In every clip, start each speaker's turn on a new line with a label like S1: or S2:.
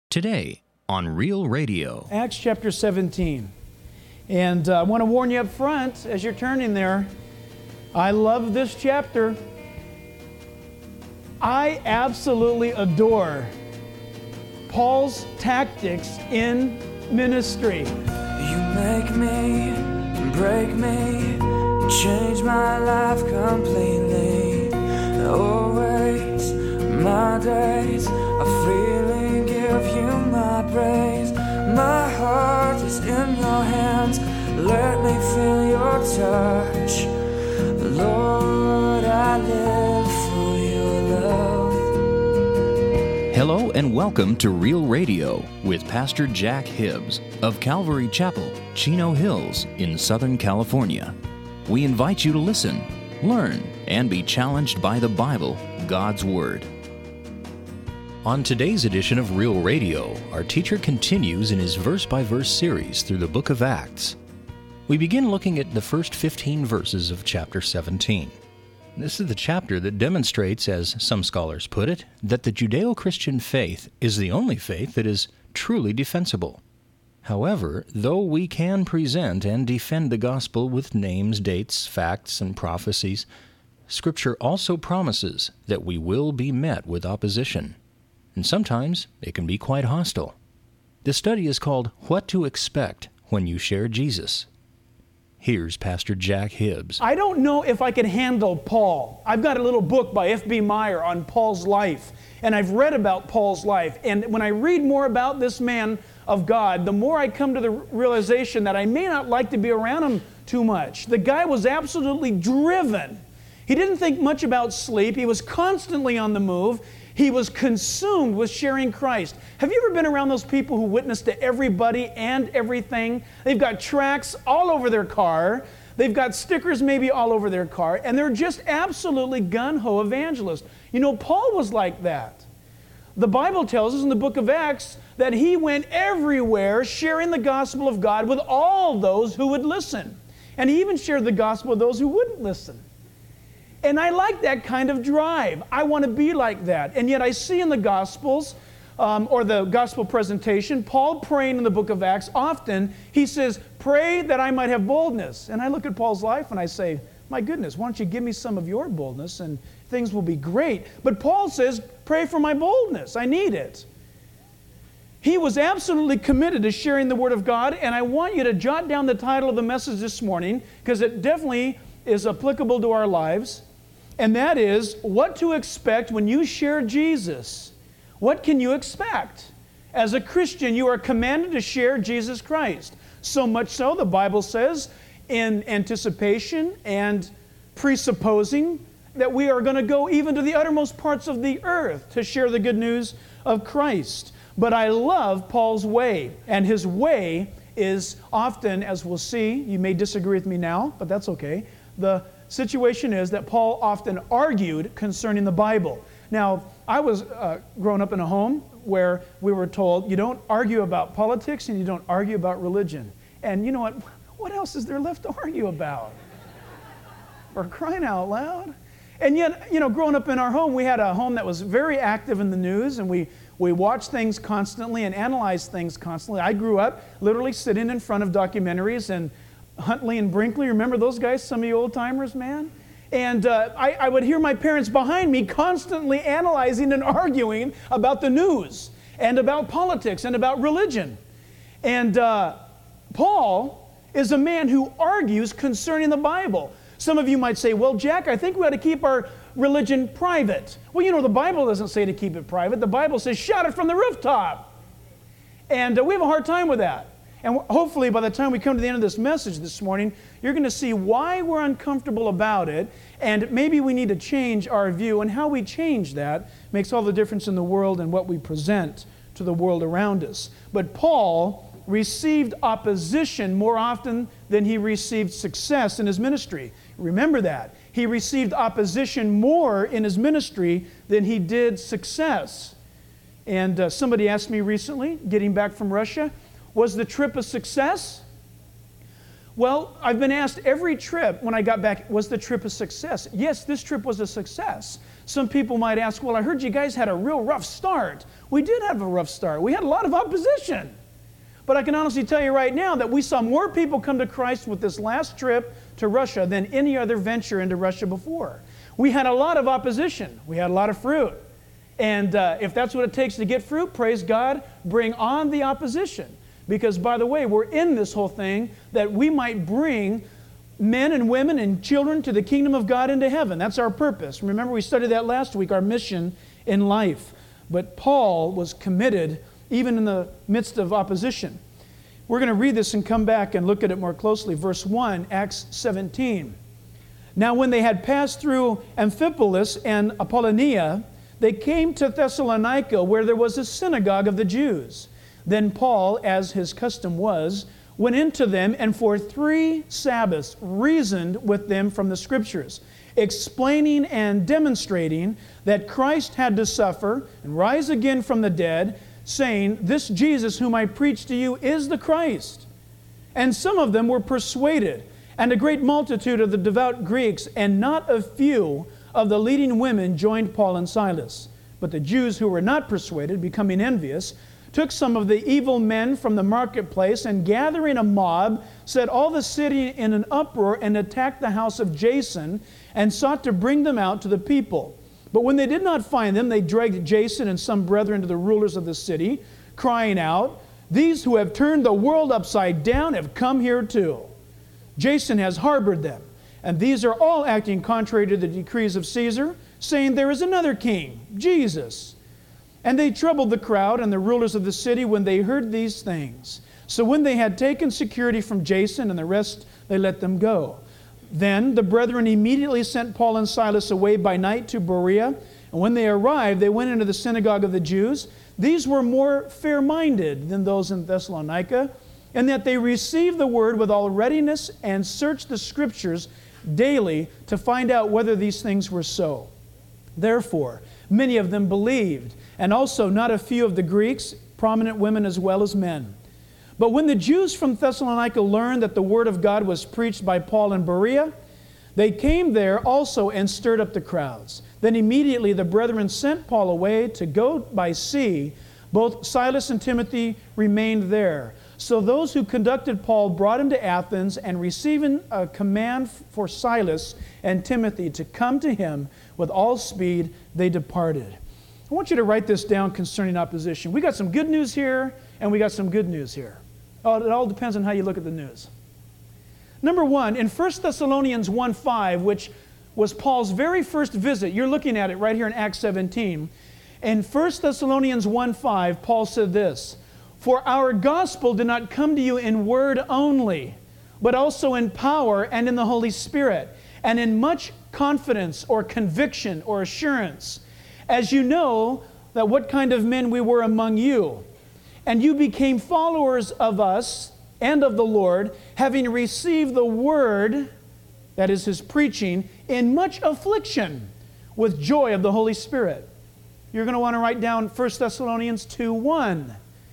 S1: Today on Real Radio.
S2: Acts chapter 17. And I want to warn you up front as you're turning there, I love this chapter. I absolutely adore Paul's tactics in ministry.
S3: You make me, break me, change my life completely. Always, my days are freely give you my praise. My heart is in your hands, let me feel your touch. Lord, I live for your love.
S1: Hello and welcome to Real Radio with Pastor Jack Hibbs of Calvary Chapel, Chino Hills in Southern California. We invite you to listen, learn, and be challenged by the Bible, God's Word. On today's edition of Real Radio, our teacher continues in his verse-by-verse series through the book of Acts. We begin looking at the first 15 verses of chapter 17. This is the chapter that demonstrates, as some scholars put it, that the Judeo-Christian faith is the only faith that is truly defensible. However, though we can present and defend the gospel with names, dates, facts, and prophecies, Scripture also promises that we will be met with opposition. And sometimes it can be quite hostile. The study is called What to Expect When You Share Jesus. Here's Pastor Jack Hibbs.
S2: I don't know if I can handle Paul. I've got a little book by F.B. Meyer on Paul's life, and I've read about Paul's life. And when I read more about this man of God, the more I come to the realization that I may not like to be around him too much. The guy was absolutely driven. He didn't think much about sleep. He was constantly on the move. He was consumed with sharing Christ. Have you ever been around those people who witness to everybody and everything? They've got tracts all over their car. They've got stickers maybe all over their car. And they're just absolutely gung-ho evangelists. You know, Paul was like that. The Bible tells us in the book of Acts that he went everywhere sharing the gospel of God with all those who would listen. And he even shared the gospel with those who wouldn't listen. And I like that kind of drive. I want to be like that. And yet I see in the Gospels, or the Gospel presentation, Paul praying in the book of Acts, often he says, pray that I might have boldness. And I look at Paul's life and I say, my goodness, why don't you give me some of your boldness and things will be great. But Paul says, pray for my boldness. I need it. He was absolutely committed to sharing the Word of God, and I want you to jot down the title of the message this morning, because it definitely is applicable to our lives. And that is, what to expect when you share Jesus. What can you expect? As a Christian, you are commanded to share Jesus Christ. So much so, the Bible says, in anticipation and presupposing that we are going to go even to the uttermost parts of the earth to share the good news of Christ. But I love Paul's way, and his way is often, as we'll see, you may disagree with me now, but that's okay, the situation is that Paul often argued concerning the Bible. Now, I was growing up in a home where we were told you don't argue about politics and you don't argue about religion. And you know what? What else is there left to argue about? For crying out loud. And yet, you know, growing up in our home, we had a home that was very active in the news, and we watched things constantly and analyzed things constantly. I grew up literally sitting in front of documentaries and Huntley and Brinkley, remember those guys, some of you old timers, man? And I would hear my parents behind me constantly analyzing and arguing about the news and about politics and about religion. And Paul is a man who argues concerning the Bible. Some of you might say, well, Jack, I think we ought to keep our religion private. Well, you know, the Bible doesn't say to keep it private. The Bible says, shout it from the rooftop. And we have a hard time with that. And hopefully by the time we come to the end of this message this morning, you're going to see why we're uncomfortable about it, and maybe we need to change our view, and how we change that makes all the difference in the world and what we present to the world around us. But Paul received opposition more often than he received success in his ministry. Remember that. He received opposition more in his ministry than he did success. And somebody asked me recently, getting back from Russia, was the trip a success? Well, I've been asked every trip when I got back, was the trip a success? Yes, this trip was a success. Some people might ask, well, I heard you guys had a real rough start. We did have a rough start. We had a lot of opposition. But I can honestly tell you right now that we saw more people come to Christ with this last trip to Russia than any other venture into Russia before. We had a lot of opposition. We had a lot of fruit. And if that's what it takes to get fruit, praise God, bring on the opposition. Because, by the way, we're in this whole thing that we might bring men and women and children to the kingdom of God into heaven. That's our purpose. Remember, we studied that last week, our mission in life. But Paul was committed even in the midst of opposition. We're going to read this and come back and look at it more closely. Verse 1, Acts 17. Now when they had passed through Amphipolis and Apollonia, they came to Thessalonica, where there was a synagogue of the Jews. Then Paul, as his custom was, went into them and for 3 Sabbaths reasoned with them from the Scriptures, explaining and demonstrating that Christ had to suffer and rise again from the dead, saying, this Jesus whom I preach to you is the Christ. And some of them were persuaded, and a great multitude of the devout Greeks, and not a few of the leading women joined Paul and Silas. But the Jews who were not persuaded, becoming envious, took some of the evil men from the marketplace, and gathering a mob, set all the city in an uproar and attacked the house of Jason, and sought to bring them out to the people. But when they did not find them, they dragged Jason and some brethren to the rulers of the city, crying out, these who have turned the world upside down have come here too. Jason has harbored them, and these are all acting contrary to the decrees of Caesar, saying there is another king, Jesus. And they troubled the crowd and the rulers of the city when they heard these things. So when they had taken security from Jason and the rest, they let them go. Then the brethren immediately sent Paul and Silas away by night to Berea. And when they arrived, they went into the synagogue of the Jews. These were more fair-minded than those in Thessalonica, in that they received the word with all readiness and searched the Scriptures daily to find out whether these things were so. Therefore, many of them believed, and also not a few of the Greeks, prominent women as well as men. But when the Jews from Thessalonica learned that the word of God was preached by Paul in Berea, they came there also and stirred up the crowds. Then immediately the brethren sent Paul away to go by sea. Both Silas and Timothy remained there. So those who conducted Paul brought him to Athens, and receiving a command for Silas and Timothy to come to him with all speed, they departed. I want you to write this down concerning opposition. We got some good news here, and we got some good news here. Oh, it all depends on how you look at the news. Number one, in 1 Thessalonians 1:5, which was Paul's very first visit, you're looking at it right here in Acts 17. In 1 Thessalonians 1:5, Paul said this, for our gospel did not come to you in word only, but also in power and in the Holy Spirit, and in much confidence or conviction or assurance, as you know that what kind of men we were among you. And you became followers of us and of the Lord, having received the word, that is his preaching, in much affliction with joy of the Holy Spirit. You're going to want to write down 1 Thessalonians 2:1.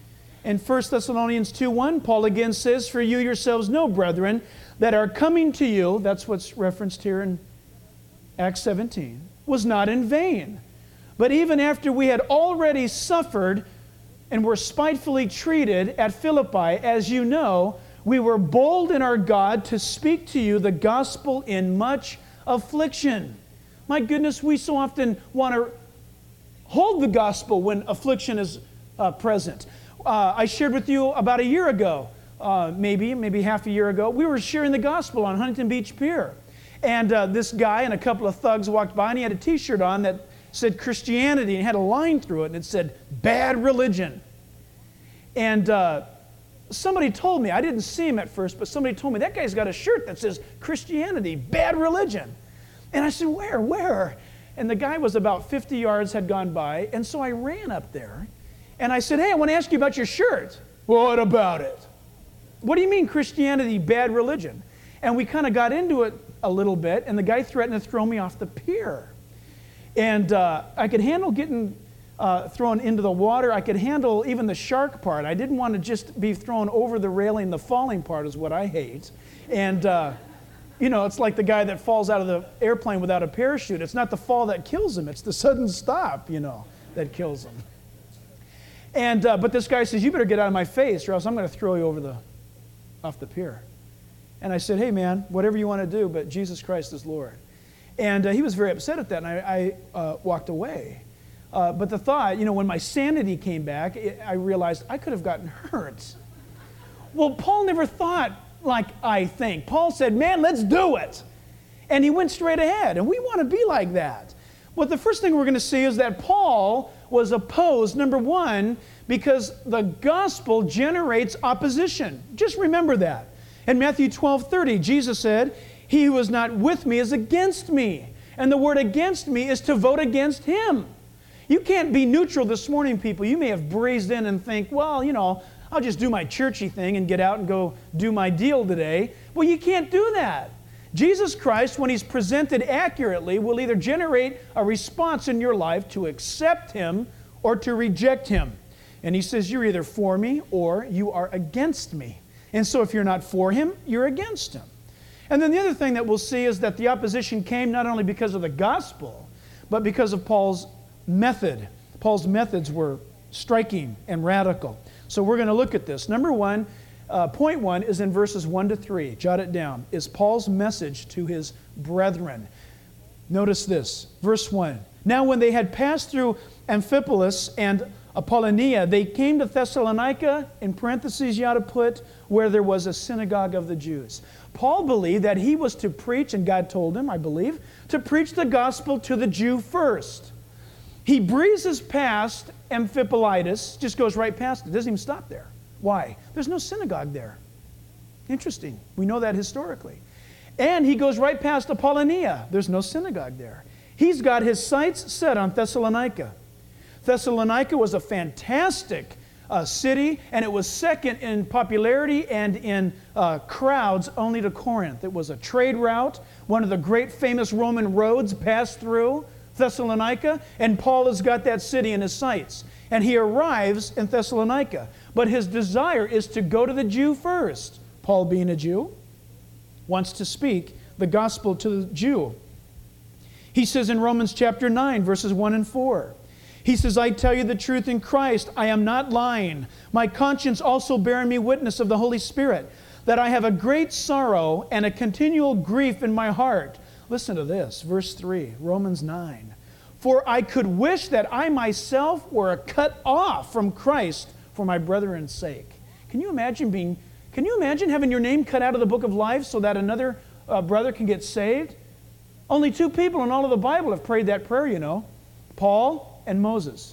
S2: In 1 Thessalonians 2:1, Paul again says, for you yourselves know, brethren, that our coming to you, that's what's referenced here in Acts 17, was not in vain. But even after we had already suffered and were spitefully treated at Philippi, as you know, we were bold in our God to speak to you the gospel in much affliction. My goodness, we so often want to hold the gospel when affliction is present. I shared with you about a year ago, maybe half a year ago, we were sharing the gospel on Huntington Beach Pier. And this guy and a couple of thugs walked by, and he had a t-shirt on that said Christianity, and had a line through it, and it said, bad religion. And somebody told me, I didn't see him at first, but somebody told me, that guy's got a shirt that says Christianity, bad religion. And I said, where? And the guy was about 50 yards had gone by, and so I ran up there, and I said, hey, I want to ask you about your shirt. What about it? What do you mean Christianity, bad religion? And we kind of got into it a little bit, and the guy threatened to throw me off the pier. And I could handle getting thrown into the water. I could handle even the shark part. I didn't want to just be thrown over the railing. The falling part is what I hate. And, it's like the guy that falls out of the airplane without a parachute. It's not the fall that kills him. It's the sudden stop, that kills him. And but this guy says, you better get out of my face or else I'm going to throw you off the pier. And I said, hey, man, whatever you want to do, but Jesus Christ is Lord. And he was very upset at that, and I walked away. But the thought, when my sanity came back, I realized I could have gotten hurt. Well, Paul never thought like I think. Paul said, man, let's do it. And he went straight ahead, and we want to be like that. Well, the first thing we're going to see is that Paul was opposed, number one, because the gospel generates opposition. Just remember that. In Matthew 12:30, Jesus said, he who is not with me is against me. And the word against me is to vote against him. You can't be neutral this morning, people. You may have breezed in and think, well, I'll just do my churchy thing and get out and go do my deal today. Well, you can't do that. Jesus Christ, when he's presented accurately, will either generate a response in your life to accept him or to reject him. And he says, you're either for me or you are against me. And so if you're not for him, you're against him. And then the other thing that we'll see is that the opposition came not only because of the gospel, but because of Paul's method. Paul's methods were striking and radical. So we're going to look at this. Number one, point one is in verses 1 to 3. Jot it down. Is Paul's message to his brethren. Notice this. Verse 1. Now when they had passed through Amphipolis and Apollonia, they came to Thessalonica, in parentheses you ought to put, where there was a synagogue of the Jews. Paul believed that he was to preach, and God told him, I believe, to preach the gospel to the Jew first. He breezes past Amphipolis, just goes right past it, doesn't even stop there. Why? There's no synagogue there. Interesting. We know that historically. And he goes right past Apollonia. There's no synagogue there. He's got his sights set on Thessalonica. Thessalonica was a fantastic city, and it was second in popularity and in crowds only to Corinth. It was a trade route. One of the great famous Roman roads passed through Thessalonica, and Paul has got that city in his sights. And he arrives in Thessalonica. But his desire is to go to the Jew first. Paul, being a Jew, wants to speak the gospel to the Jew. He says in Romans chapter 9, verses 1 and 4, he says, I tell you the truth in Christ, I am not lying. My conscience also bearing me witness of the Holy Spirit, that I have a great sorrow and a continual grief in my heart. Listen to this, verse 3, Romans 9. For I could wish that I myself were cut off from Christ for my brethren's sake. Can you imagine having your name cut out of the book of life so that another brother can get saved? Only two people in all of the Bible have prayed that prayer, Paul and Moses.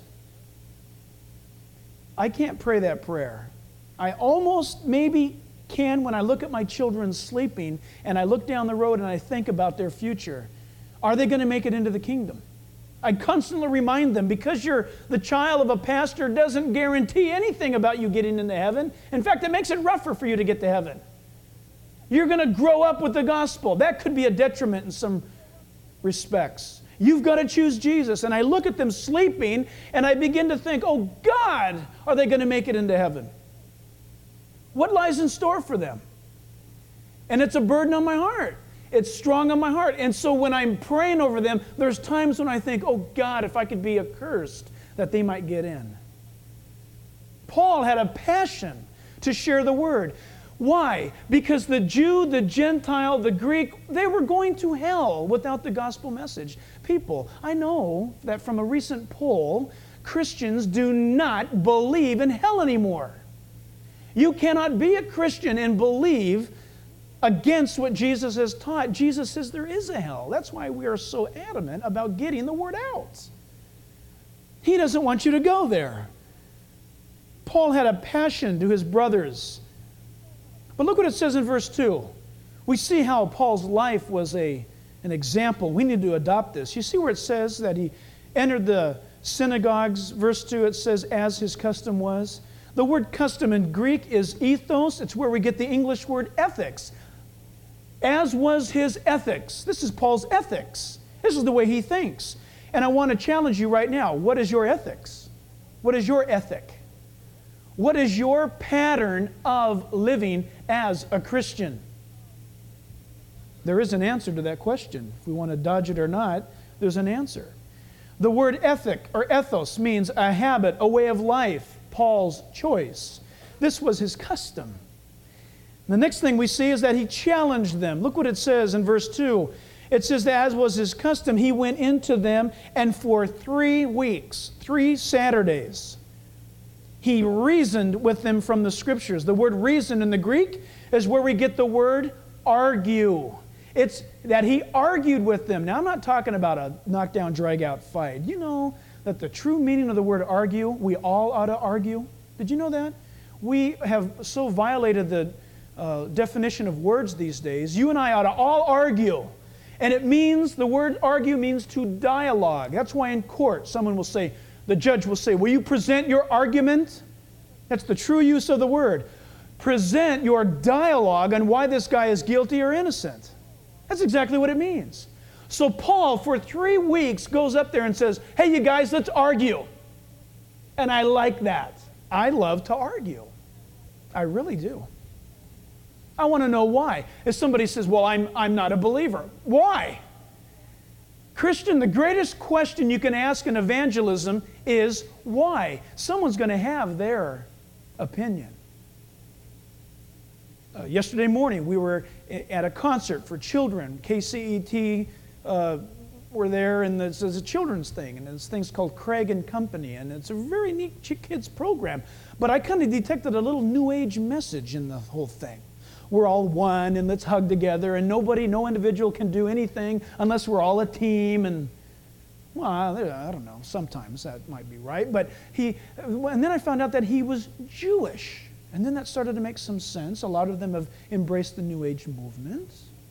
S2: I can't pray that prayer. I almost maybe can when I look at my children sleeping and I look down the road and I think about their future. Are they going to make it into the kingdom? I constantly remind them, because you're the child of a pastor doesn't guarantee anything about you getting into heaven. In fact, it makes it rougher for you to get to heaven. You're going to grow up with the gospel. That could be a detriment in some respects. You've got to choose Jesus. And I look at them sleeping and I begin to think, oh God, are they going to make it into heaven? What lies in store for them? And it's a burden on my heart. It's strong on my heart. And so when I'm praying over them, there's times when I think, oh God, if I could be accursed, that they might get in. Paul had a passion to share the word. Why? Because the Jew, the Gentile, the Greek, they were going to hell without the gospel message. People, I know that from a recent poll, Christians do not believe in hell anymore. You cannot be a Christian and believe against what Jesus has taught. Jesus says there is a hell. That's why we are so adamant about getting the word out. He doesn't want you to go there. Paul had a passion to his brothers. But look what it says in verse 2. We see how Paul's life was an example. We need to adopt this. You see where it says that he entered the synagogues. Verse 2, it says, as his custom was. The word custom in Greek is ethos. It's where we get the English word ethics. As was his ethics. This is Paul's ethics. This is the way he thinks. And I want to challenge you right now. What is your ethics? What is your ethic? What is your pattern of living as a Christian? There is an answer to that question. If we want to dodge it or not, there's an answer. The word ethic or ethos means a habit, a way of life, Paul's choice. This was his custom. The next thing we see is that he challenged them. Look what it says in verse 2. It says that as was his custom, he went into them, and for 3 weeks, 3 Saturdays, he reasoned with them from the Scriptures. The word reason in the Greek is where we get the word argue. It's that he argued with them. Now, I'm not talking about a knockdown, drag-out fight. You know that the true meaning of the word argue, we all ought to argue? Did you know that? We have so violated the definition of words these days. You and I ought to all argue. And it means, the word argue means to dialogue. That's why in court someone will say, the judge will say, will you present your argument? That's the true use of the word. Present your dialogue on why this guy is guilty or innocent. That's exactly what it means. So Paul, for 3 weeks, goes up there and says, hey, you guys, let's argue. And I like that. I love to argue. I really do. I want to know why. If somebody says, well, I'm not a believer. Why? Christian, the greatest question you can ask in evangelism is why? Someone's going to have their opinion. Yesterday morning, we were at a concert for children. KCET were there, and it's a children's thing, and this thing's called Craig and Company, and it's a very neat kids program. But I kind of detected a little New Age message in the whole thing. We're all one, and let's hug together, and no individual can do anything unless we're all a team. And well, I don't know, sometimes that might be right. But and then I found out that he was Jewish. And then that started to make some sense. A lot of them have embraced the New Age movement.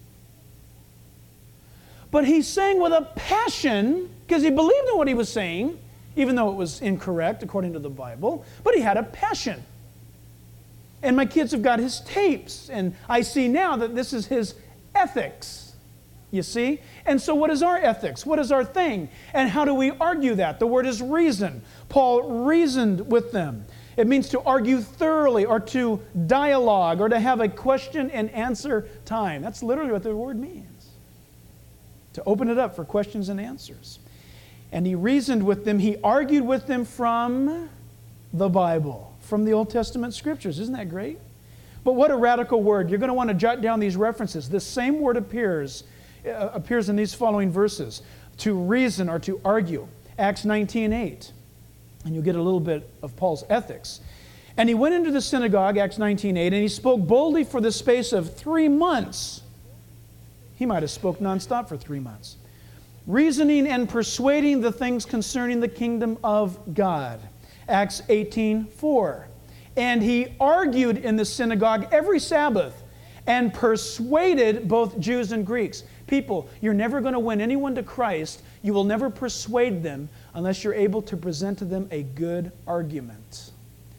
S2: But he sang with a passion because he believed in what he was saying, even though it was incorrect according to the Bible. But he had a passion. And my kids have got his tapes, and I see now that this is his ethics, you see? And so what is our ethics? What is our thing? And how do we argue that? The word is reason. Paul reasoned with them. It means to argue thoroughly, or to dialogue, or to have a question and answer time. That's literally what the word means. To open it up for questions and answers. And he reasoned with them, he argued with them from the Bible. From the Old Testament Scriptures. Isn't that great? But what a radical word. You're going to want to jot down these references. This same word appears in these following verses. To reason or to argue. Acts 19:8. And you'll get a little bit of Paul's ethics. And he went into the synagogue, Acts 19:8, and he spoke boldly for the space of 3 months. He might have spoke nonstop for 3 months. Reasoning and persuading the things concerning the kingdom of God. Acts 18:4. And he argued in the synagogue every Sabbath and persuaded both Jews and Greeks. People, you're never going to win anyone to Christ. You will never persuade them unless you're able to present to them a good argument.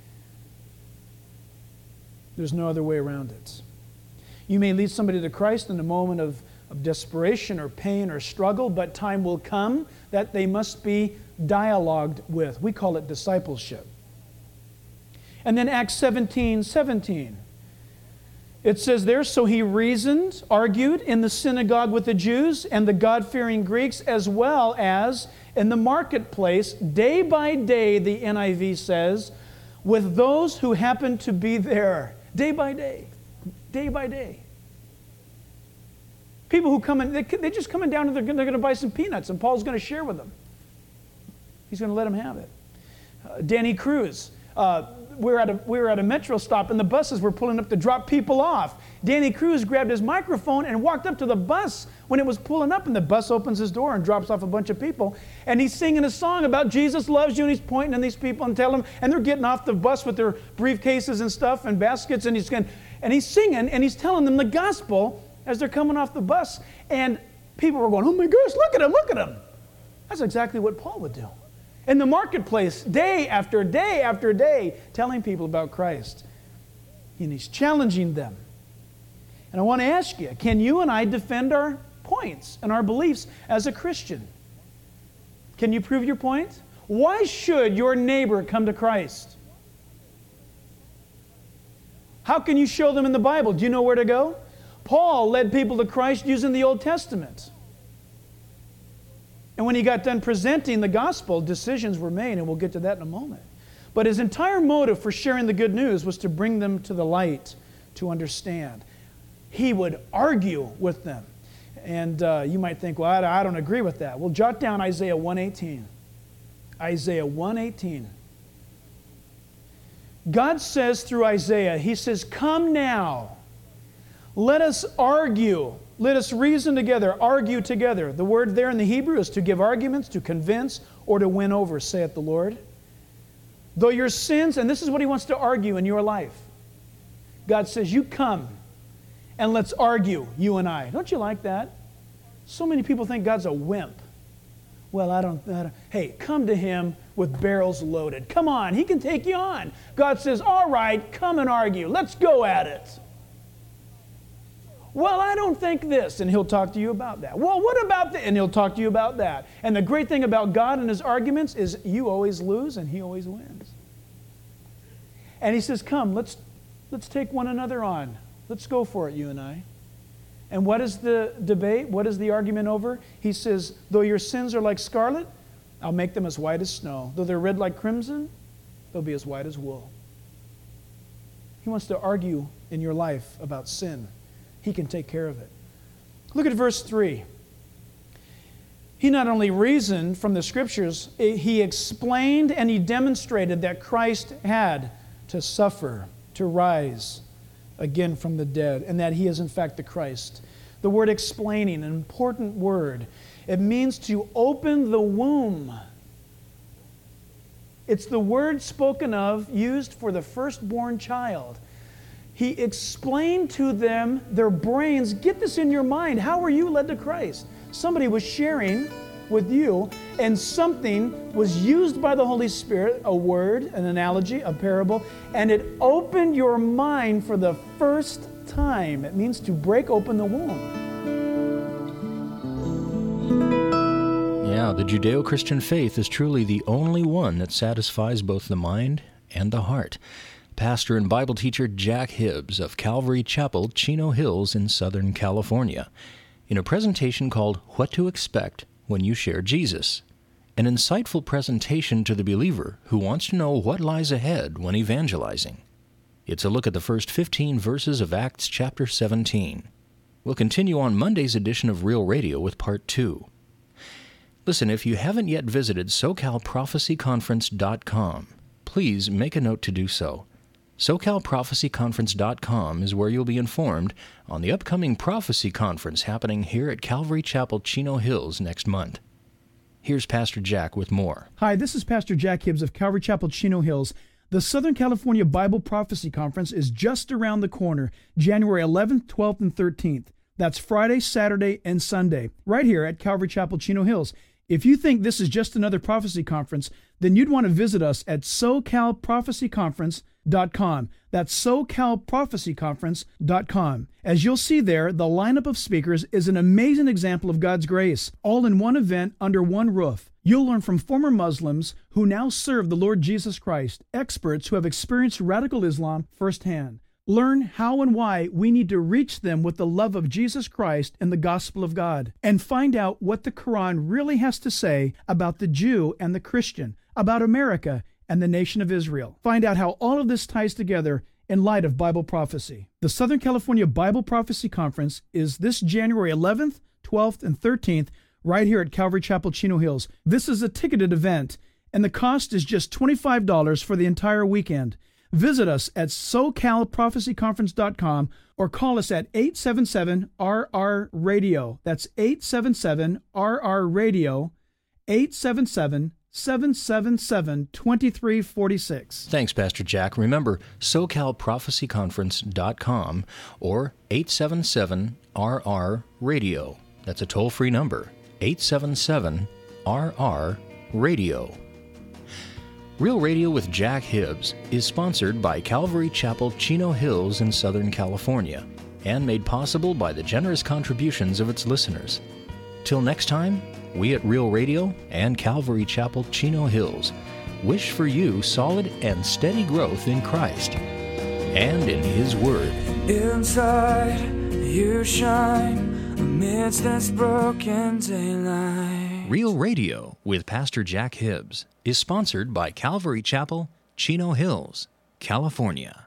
S2: There's no other way around it. You may lead somebody to Christ in a moment of desperation or pain or struggle, but time will come that they must be dialogued with. We call it discipleship. And then Acts 17:17. It says there, so he reasoned, argued in the synagogue with the Jews and the God-fearing Greeks, as well as in the marketplace, day by day, the NIV says, with those who happened to be there. Day by day. Day by day. People who come in, they just come in down and they're going to buy some peanuts, and Paul's going to share with them. He's going to let them have it. Danny Cruz. We were at a metro stop, and the buses were pulling up to drop people off. Danny Cruz grabbed his microphone and walked up to the bus when it was pulling up, and the bus opens his door and drops off a bunch of people. And he's singing a song about Jesus loves you, and he's pointing at these people and telling them, and they're getting off the bus with their briefcases and stuff and baskets, and he's singing, and he's telling them the gospel as they're coming off the bus. And people were going, oh my gosh, look at him, look at him. That's exactly what Paul would do. In the marketplace, day after day after day, telling people about Christ. And he's challenging them. And I want to ask you, can you and I defend our points and our beliefs as a Christian? Can you prove your point? Why should your neighbor come to Christ? How can you show them in the Bible? Do you know where to go? Paul led people to Christ using the Old Testament. And when he got done presenting the gospel, decisions were made, and we'll get to that in a moment. But his entire motive for sharing the good news was to bring them to the light, to understand. He would argue with them. And you might think, well, I don't agree with that. Well, jot down Isaiah 1:18. Isaiah 1:18. God says through Isaiah, He says, "Come now, let us argue. Let us reason together, argue together." The word there in the Hebrew is to give arguments, to convince, or to win over, saith the Lord. Though your sins, and this is what He wants to argue in your life. God says, you come and let's argue, you and I. Don't you like that? So many people think God's a wimp. Well, I don't. Hey, come to Him with barrels loaded. Come on, He can take you on. God says, all right, come and argue. Let's go at it. Well, I don't think this, and He'll talk to you about that. Well, what about that? And He'll talk to you about that. And the great thing about God and His arguments is you always lose and He always wins. And He says, come, let's take one another on. Let's go for it, you and I. And what is the debate? What is the argument over? He says, though your sins are like scarlet, I'll make them as white as snow. Though they're red like crimson, they'll be as white as wool. He wants to argue in your life about sin. He can take care of it. Look at verse 3. He not only reasoned from the Scriptures, He explained and He demonstrated that Christ had to suffer, to rise again from the dead, and that He is in fact the Christ. The word explaining, an important word. It means to open the womb. It's the word spoken of, used for the firstborn child. He explained to them their brains. Get this in your mind. How were you led to Christ? Somebody was sharing with you, and something was used by the Holy Spirit, a word, an analogy, a parable, and it opened your mind for the first time. It means to break open the womb.
S1: Yeah, the Judeo-Christian faith is truly the only one that satisfies both the mind and the heart. Pastor and Bible teacher Jack Hibbs of Calvary Chapel, Chino Hills in Southern California, in a presentation called What to Expect When You Share Jesus, an insightful presentation to the believer who wants to know what lies ahead when evangelizing. It's a look at the first 15 verses of Acts chapter 17. We'll continue on Monday's edition of Real Radio with Part 2. Listen, if you haven't yet visited SoCalProphecyConference.com, please make a note to do so. SoCalProphecyConference.com is where you'll be informed on the upcoming prophecy conference happening here at Calvary Chapel, Chino Hills next month. Here's Pastor Jack with more.
S2: Hi, this is Pastor Jack Hibbs of Calvary Chapel, Chino Hills. The Southern California Bible Prophecy Conference is just around the corner, January 11th, 12th, and 13th. That's Friday, Saturday, and Sunday, right here at Calvary Chapel, Chino Hills. If you think this is just another prophecy conference, then you'd want to visit us at SoCalProphecyConference.com. That's SoCalProphecyConference.com. As you'll see there, the lineup of speakers is an amazing example of God's grace, all in one event under one roof. You'll learn from former Muslims who now serve the Lord Jesus Christ, experts who have experienced radical Islam firsthand. Learn how and why we need to reach them with the love of Jesus Christ and the gospel of God, and find out what the Quran really has to say about the Jew and the Christian, about America and the nation of Israel. Find out how all of this ties together in light of Bible prophecy. The Southern California Bible Prophecy Conference is this January 11th, 12th, and 13th right here at Calvary Chapel, Chino Hills. This is a ticketed event, and the cost is just $25 for the entire weekend. Visit us at SoCalProphecyConference.com or call us at 877-RR-RADIO. That's 877-RR-RADIO, 877-777-2346.
S1: Thanks, Pastor Jack. Remember, SoCalProphecyConference.com or 877-RR-RADIO. That's a toll-free number, 877-RR-RADIO. Real Radio with Jack Hibbs is sponsored by Calvary Chapel, Chino Hills in Southern California and made possible by the generous contributions of its listeners. Till next time, We at Real Radio and Calvary Chapel, Chino Hills wish for you solid and steady growth in Christ and in His Word.
S3: Inside you shine amidst this broken daylight.
S1: Real Radio with Pastor Jack Hibbs is sponsored by Calvary Chapel, Chino Hills, California.